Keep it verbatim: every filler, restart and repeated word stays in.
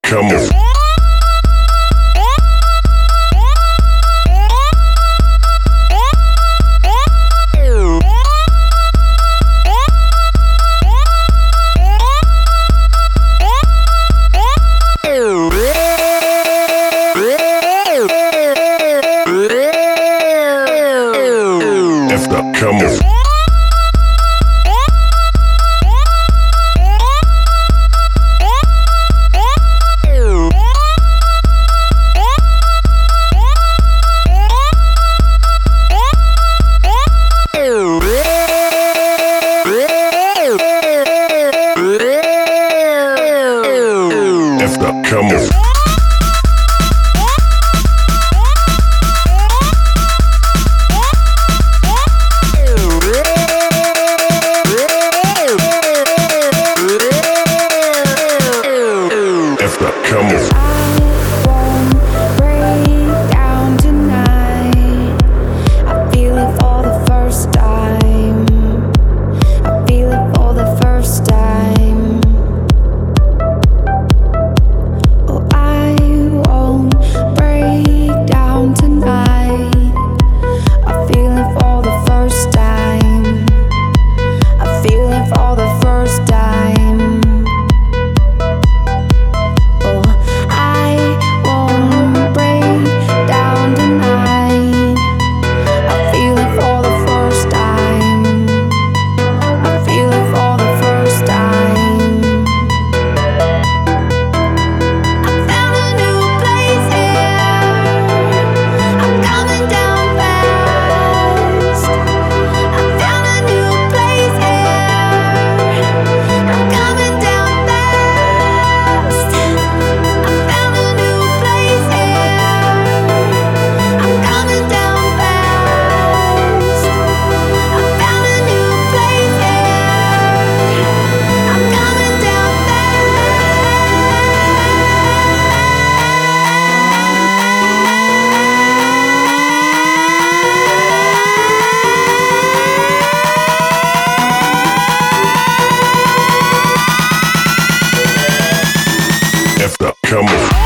come on. F up, come on. F up, come on. F up, come on. I won't break down tonight. I feel it for the first time. I feel it for the first time. Oh, I won't break down tonight. I feel it for the first time. I feel it for the first time. F up, come on.